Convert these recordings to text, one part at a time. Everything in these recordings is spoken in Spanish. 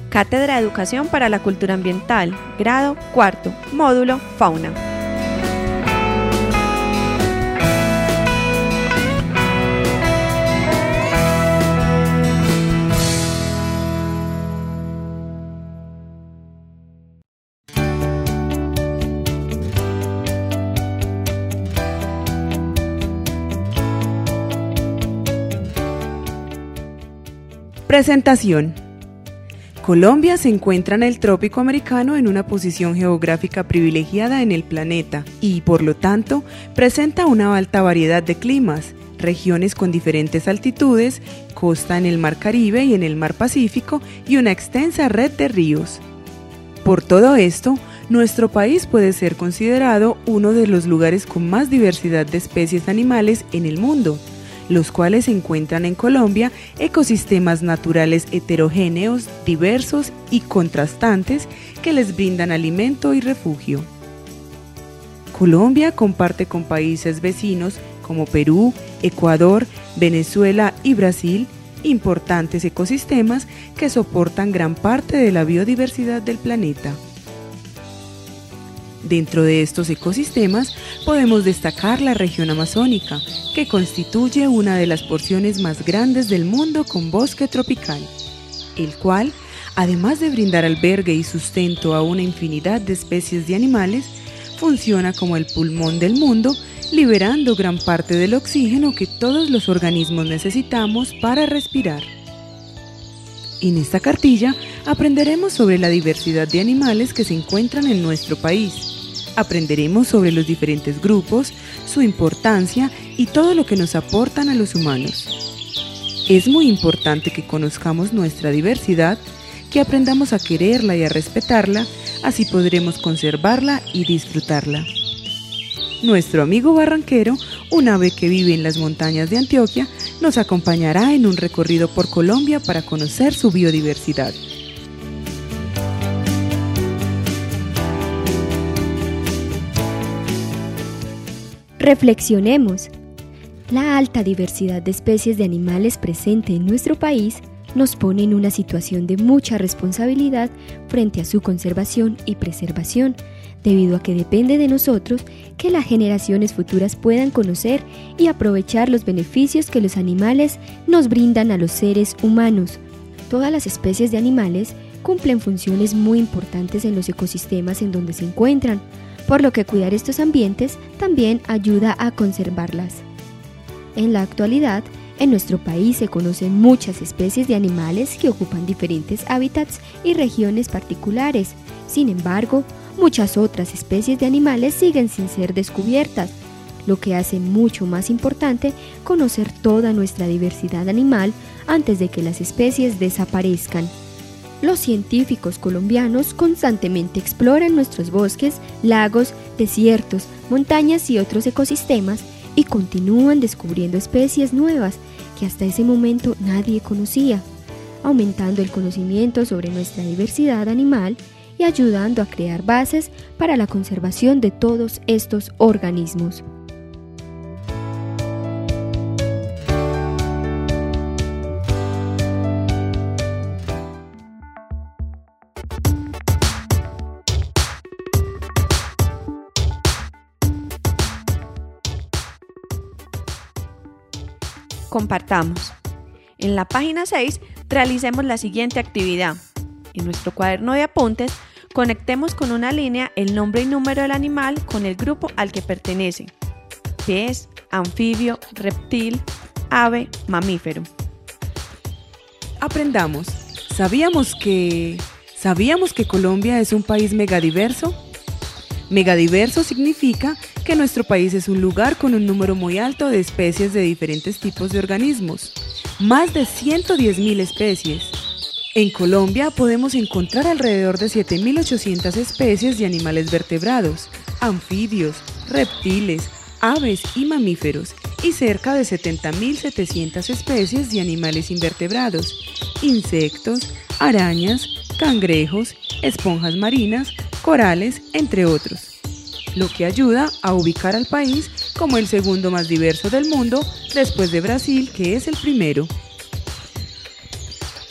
Cátedra de Educación para la Cultura Ambiental, grado 4, módulo Fauna. Presentación. Colombia se encuentra en el trópico americano en una posición geográfica privilegiada en el planeta y, por lo tanto, presenta una alta variedad de climas, regiones con diferentes altitudes, costa en el Mar Caribe y en el Mar Pacífico y una extensa red de ríos. Por todo esto, nuestro país puede ser considerado uno de los lugares con más diversidad de especies animales en el mundo, los cuales encuentran en Colombia ecosistemas naturales heterogéneos, diversos y contrastantes que les brindan alimento y refugio. Colombia comparte con países vecinos como Perú, Ecuador, Venezuela y Brasil importantes ecosistemas que soportan gran parte de la biodiversidad del planeta. Dentro de estos ecosistemas podemos destacar la región amazónica, que constituye una de las porciones más grandes del mundo con bosque tropical, el cual, además de brindar albergue y sustento a una infinidad de especies de animales, funciona como el pulmón del mundo, liberando gran parte del oxígeno que todos los organismos necesitamos para respirar. En esta cartilla aprenderemos sobre la diversidad de animales que se encuentran en nuestro país. Aprenderemos sobre los diferentes grupos, su importancia y todo lo que nos aportan a los humanos. Es muy importante que conozcamos nuestra diversidad, que aprendamos a quererla y a respetarla, así podremos conservarla y disfrutarla. Nuestro amigo barranquero, un ave que vive en las montañas de Antioquia, nos acompañará en un recorrido por Colombia para conocer su biodiversidad. Reflexionemos. La alta diversidad de especies de animales presente en nuestro país nos pone en una situación de mucha responsabilidad frente a su conservación y preservación, debido a que depende de nosotros que las generaciones futuras puedan conocer y aprovechar los beneficios que los animales nos brindan a los seres humanos. Todas las especies de animales cumplen funciones muy importantes en los ecosistemas en donde se encuentran, por lo que cuidar estos ambientes también ayuda a conservarlas. En la actualidad, en nuestro país se conocen muchas especies de animales que ocupan diferentes hábitats y regiones particulares. Sin embargo, muchas otras especies de animales siguen sin ser descubiertas, lo que hace mucho más importante conocer toda nuestra diversidad animal antes de que las especies desaparezcan. Los científicos colombianos constantemente exploran nuestros bosques, lagos, desiertos, montañas y otros ecosistemas y continúan descubriendo especies nuevas que hasta ese momento nadie conocía, aumentando el conocimiento sobre nuestra diversidad animal y ayudando a crear bases para la conservación de todos estos organismos. Compartamos. En la página 6 realicemos la siguiente actividad. En nuestro cuaderno de apuntes, conectemos con una línea el nombre y número del animal con el grupo al que pertenece: pez, anfibio, reptil, ave, mamífero. Aprendamos. ¿Sabíamos que Colombia es un país megadiverso? Megadiverso significa que nuestro país es un lugar con un número muy alto de especies de diferentes tipos de organismos, más de 110.000 especies. En Colombia podemos encontrar alrededor de 7.800 especies de animales vertebrados, anfibios, reptiles, aves y mamíferos, y cerca de 70.700 especies de animales invertebrados, insectos, arañas, cangrejos, esponjas marinas, corales, entre otros, lo que ayuda a ubicar al país como el segundo más diverso del mundo después de Brasil, que es el primero.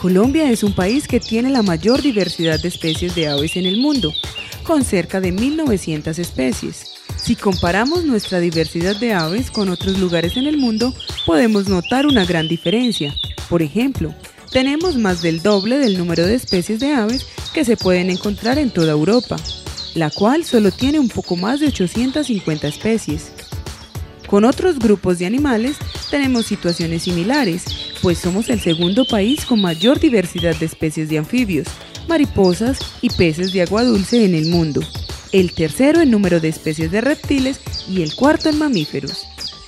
Colombia es un país que tiene la mayor diversidad de especies de aves en el mundo, con cerca de 1.900 especies. Si comparamos nuestra diversidad de aves con otros lugares en el mundo, podemos notar una gran diferencia. Por ejemplo, tenemos más del doble del número de especies de aves que se pueden encontrar en toda Europa, la cual solo tiene un poco más de 850 especies. Con otros grupos de animales tenemos situaciones similares, pues somos el segundo país con mayor diversidad de especies de anfibios, mariposas y peces de agua dulce en el mundo, el tercero en número de especies de reptiles y el cuarto en mamíferos.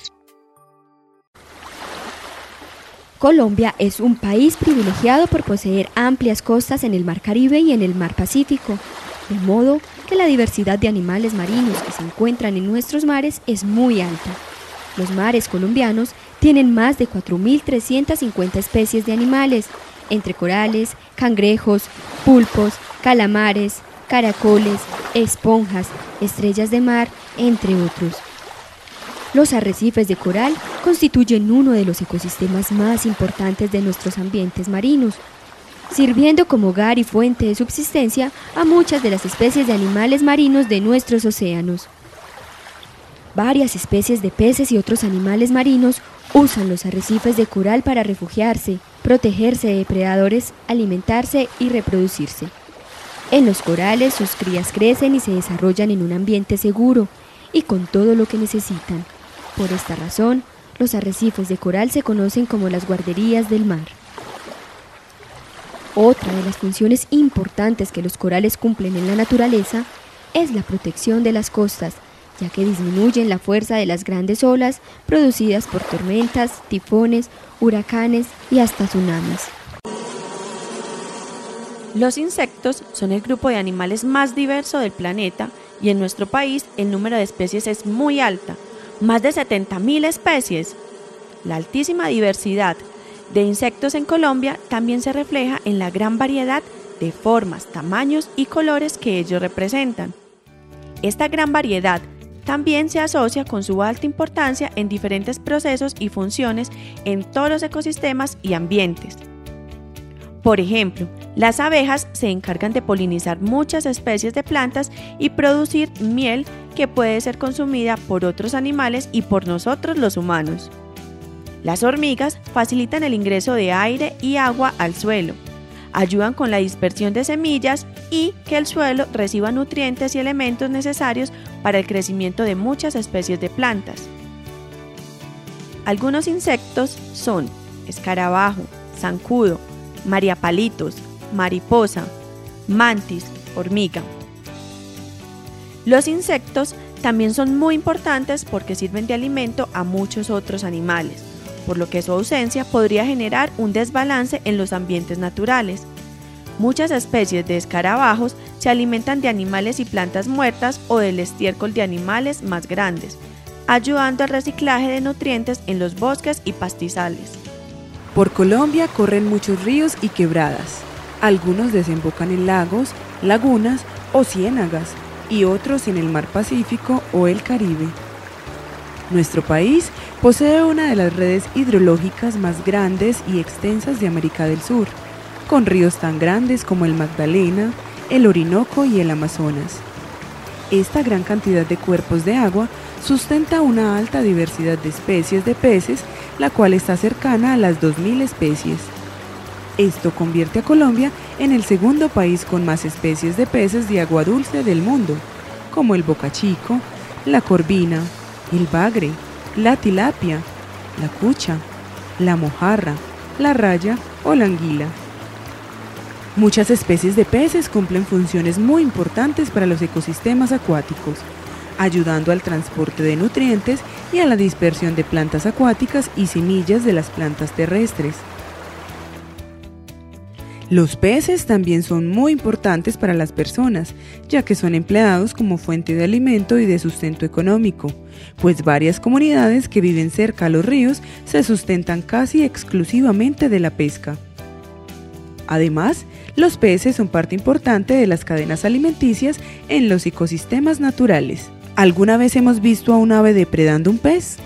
Colombia es un país privilegiado por poseer amplias costas en el Mar Caribe y en el Mar Pacífico, de modo que la diversidad de animales marinos que se encuentran en nuestros mares es muy alta. Los mares colombianos tienen más de 4.350 especies de animales, entre corales, cangrejos, pulpos, calamares, caracoles, esponjas, estrellas de mar, entre otros. Los arrecifes de coral constituyen uno de los ecosistemas más importantes de nuestros ambientes marinos, sirviendo como hogar y fuente de subsistencia a muchas de las especies de animales marinos de nuestros océanos. Varias especies de peces y otros animales marinos usan los arrecifes de coral para refugiarse, protegerse de depredadores, alimentarse y reproducirse. En los corales sus crías crecen y se desarrollan en un ambiente seguro y con todo lo que necesitan. Por esta razón, los arrecifes de coral se conocen como las guarderías del mar. Otra de las funciones importantes que los corales cumplen en la naturaleza es la protección de las costas, ya que disminuyen la fuerza de las grandes olas producidas por tormentas, tifones, huracanes y hasta tsunamis. Los insectos son el grupo de animales más diverso del planeta y en nuestro país el número de especies es muy alta, más de 70.000 especies. La altísima diversidad de insectos en Colombia también se refleja en la gran variedad de formas, tamaños y colores que ellos representan. Esta gran variedad también se asocia con su alta importancia en diferentes procesos y funciones en todos los ecosistemas y ambientes. Por ejemplo, las abejas se encargan de polinizar muchas especies de plantas y producir miel que puede ser consumida por otros animales y por nosotros los humanos. Las hormigas facilitan el ingreso de aire y agua al suelo, ayudan con la dispersión de semillas y que el suelo reciba nutrientes y elementos necesarios para el crecimiento de muchas especies de plantas. Algunos insectos son escarabajo, zancudo, mariapalitos, mariposa, mantis, hormiga. Los insectos también son muy importantes porque sirven de alimento a muchos otros animales, por lo que su ausencia podría generar un desbalance en los ambientes naturales. Muchas especies de escarabajos se alimentan de animales y plantas muertas o del estiércol de animales más grandes, ayudando al reciclaje de nutrientes en los bosques y pastizales. Por Colombia corren muchos ríos y quebradas. Algunos desembocan en lagos, lagunas o ciénagas y otros en el Mar Pacífico o el Caribe. Nuestro país posee una de las redes hidrológicas más grandes y extensas de América del Sur, con ríos tan grandes como el Magdalena, el Orinoco y el Amazonas. Esta gran cantidad de cuerpos de agua sustenta una alta diversidad de especies de peces, la cual está cercana a las 2.000 especies. Esto convierte a Colombia en el segundo país con más especies de peces de agua dulce del mundo, como el bocachico, la corvina, el bagre, la tilapia, la cucha, la mojarra, la raya o la anguila. Muchas especies de peces cumplen funciones muy importantes para los ecosistemas acuáticos, ayudando al transporte de nutrientes y a la dispersión de plantas acuáticas y semillas de las plantas terrestres. Los peces también son muy importantes para las personas, ya que son empleados como fuente de alimento y de sustento económico, pues varias comunidades que viven cerca a los ríos se sustentan casi exclusivamente de la pesca. Además, los peces son parte importante de las cadenas alimenticias en los ecosistemas naturales. ¿Alguna vez hemos visto a un ave depredando un pez?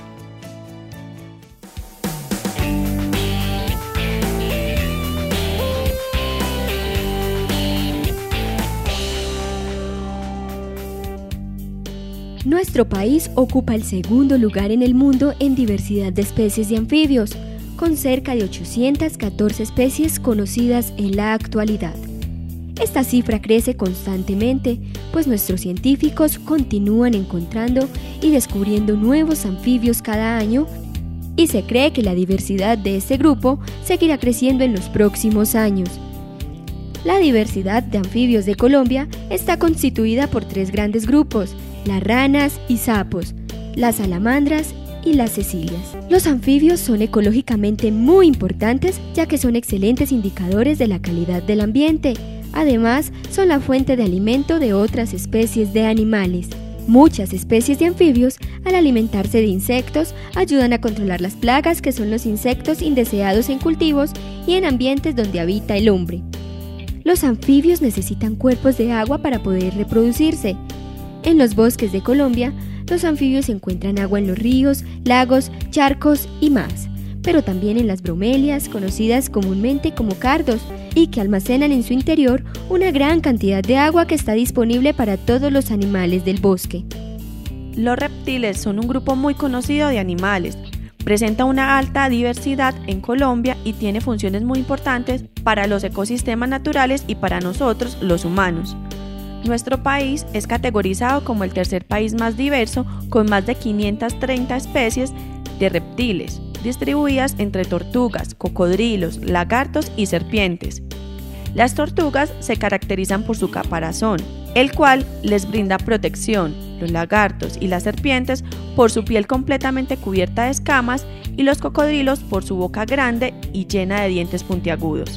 Nuestro país ocupa el segundo lugar en el mundo en diversidad de especies de anfibios, con cerca de 814 especies conocidas en la actualidad. Esta cifra crece constantemente, pues nuestros científicos continúan encontrando y descubriendo nuevos anfibios cada año, y se cree que la diversidad de este grupo seguirá creciendo en los próximos años. La diversidad de anfibios de Colombia está constituida por 3 grandes grupos: las ranas y sapos, las salamandras y las cecilias. Los anfibios son ecológicamente muy importantes, ya que son excelentes indicadores de la calidad del ambiente. Además, son la fuente de alimento de otras especies de animales. Muchas especies de anfibios, al alimentarse de insectos, ayudan a controlar las plagas, que son los insectos indeseados en cultivos y en ambientes donde habita el hombre. Los anfibios necesitan cuerpos de agua para poder reproducirse. En los bosques de Colombia, los anfibios encuentran agua en los ríos, lagos, charcos y más, pero también en las bromelias, conocidas comúnmente como cardos, y que almacenan en su interior una gran cantidad de agua que está disponible para todos los animales del bosque. Los reptiles son un grupo muy conocido de animales. Presenta una alta diversidad en Colombia y tiene funciones muy importantes para los ecosistemas naturales y para nosotros, los humanos. Nuestro país es categorizado como el tercer país más diverso, con más de 530 especies de reptiles, distribuidas entre tortugas, cocodrilos, lagartos y serpientes. Las tortugas se caracterizan por su caparazón, el cual les brinda protección, los lagartos y las serpientes por su piel completamente cubierta de escamas y los cocodrilos por su boca grande y llena de dientes puntiagudos.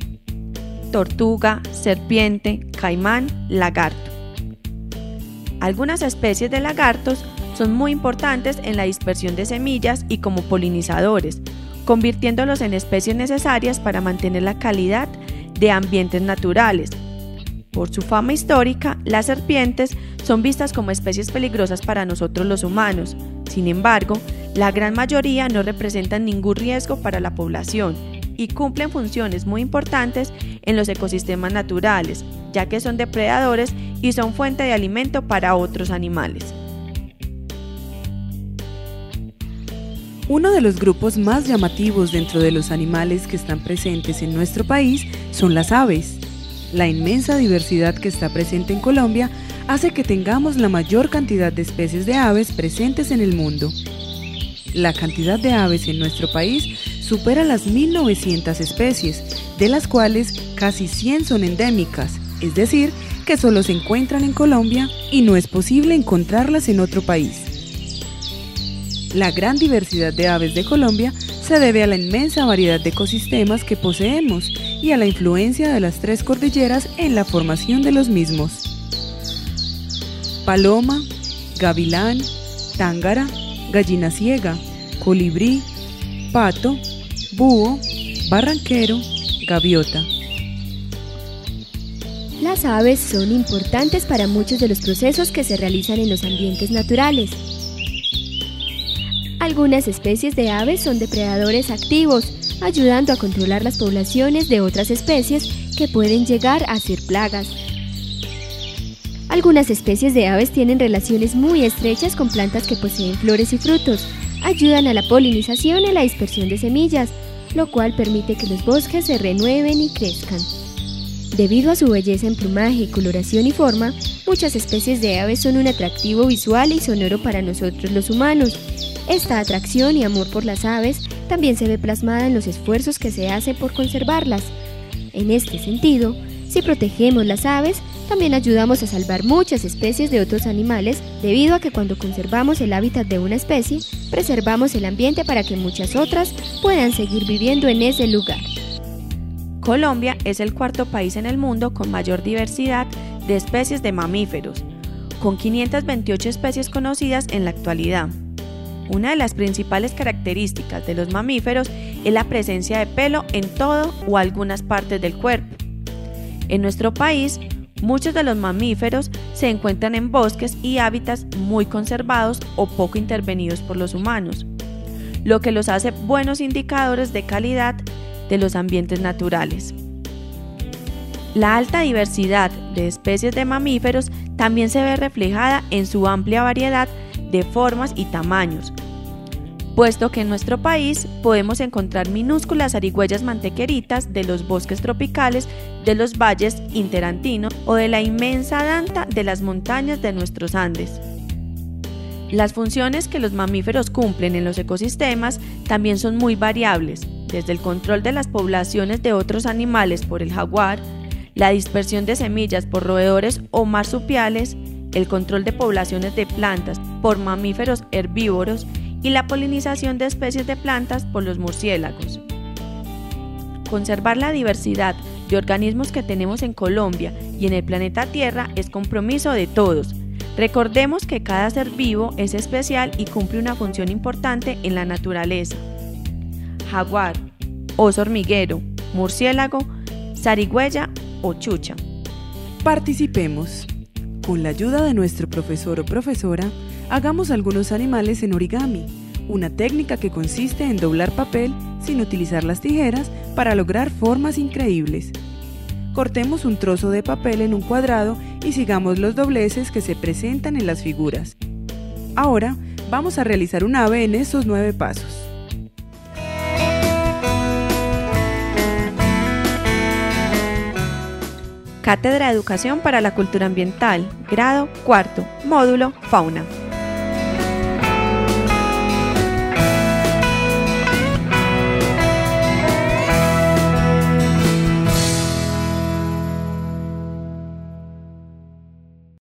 Tortuga, serpiente, caimán, lagarto. Algunas especies de lagartos son muy importantes en la dispersión de semillas y como polinizadores, convirtiéndolos en especies necesarias para mantener la calidad de ambientes naturales. Por su fama histórica, las serpientes son vistas como especies peligrosas para nosotros los humanos. Sin embargo, la gran mayoría no representan ningún riesgo para la población y cumplen funciones muy importantes en los ecosistemas naturales, ya que son depredadores y son fuente de alimento para otros animales. Uno de los grupos más llamativos dentro de los animales que están presentes en nuestro país son las aves. La inmensa diversidad que está presente en Colombia hace que tengamos la mayor cantidad de especies de aves presentes en el mundo. La cantidad de aves en nuestro país supera las 1.900 especies, de las cuales casi 100 son endémicas, es decir, que solo se encuentran en Colombia y no es posible encontrarlas en otro país. La gran diversidad de aves de Colombia se debe a la inmensa variedad de ecosistemas que poseemos y a la influencia de las 3 cordilleras en la formación de los mismos. Paloma, gavilán, tángara, gallina ciega, colibrí, pato, búho, barranquero, gaviota. Las aves son importantes para muchos de los procesos que se realizan en los ambientes naturales. Algunas especies de aves son depredadores activos, ayudando a controlar las poblaciones de otras especies que pueden llegar a ser plagas. Algunas especies de aves tienen relaciones muy estrechas con plantas que poseen flores y frutos, ayudan a la polinización y la dispersión de semillas, lo cual permite que los bosques se renueven y crezcan. Debido a su belleza en plumaje, coloración y forma, muchas especies de aves son un atractivo visual y sonoro para nosotros los humanos. Esta atracción y amor por las aves también se ve plasmada en los esfuerzos que se hacen por conservarlas. En este sentido, si protegemos las aves, también ayudamos a salvar muchas especies de otros animales, debido a que cuando conservamos el hábitat de una especie, preservamos el ambiente para que muchas otras puedan seguir viviendo en ese lugar. Colombia es el 4º país en el mundo con mayor diversidad de especies de mamíferos, con 528 especies conocidas en la actualidad. Una de las principales características de los mamíferos es la presencia de pelo en todo o algunas partes del cuerpo. En nuestro país, muchos de los mamíferos se encuentran en bosques y hábitats muy conservados o poco intervenidos por los humanos, lo que los hace buenos indicadores de calidad de los ambientes naturales. La alta diversidad de especies de mamíferos también se ve reflejada en su amplia variedad de formas y tamaños, puesto que en nuestro país podemos encontrar minúsculas zarigüeyas mantequeritas de los bosques tropicales de los valles interandinos o de la inmensa danta de las montañas de nuestros Andes. Las funciones que los mamíferos cumplen en los ecosistemas también son muy variables, desde el control de las poblaciones de otros animales por el jaguar, la dispersión de semillas por roedores o marsupiales, el control de poblaciones de plantas por mamíferos herbívoros y la polinización de especies de plantas por los murciélagos. Conservar la diversidad de organismos que tenemos en Colombia y en el planeta Tierra es compromiso de todos. Recordemos que cada ser vivo es especial y cumple una función importante en la naturaleza. Jaguar, oso hormiguero, murciélago, zarigüeya o chucha. Participemos. Con la ayuda de nuestro profesor o profesora, hagamos algunos animales en origami, una técnica que consiste en doblar papel sin utilizar las tijeras para lograr formas increíbles. Cortemos un trozo de papel en un cuadrado y sigamos los dobleces que se presentan en las figuras. Ahora vamos a realizar un ave en estos 9 pasos. Cátedra de Educación para la Cultura Ambiental, grado 4, módulo Fauna.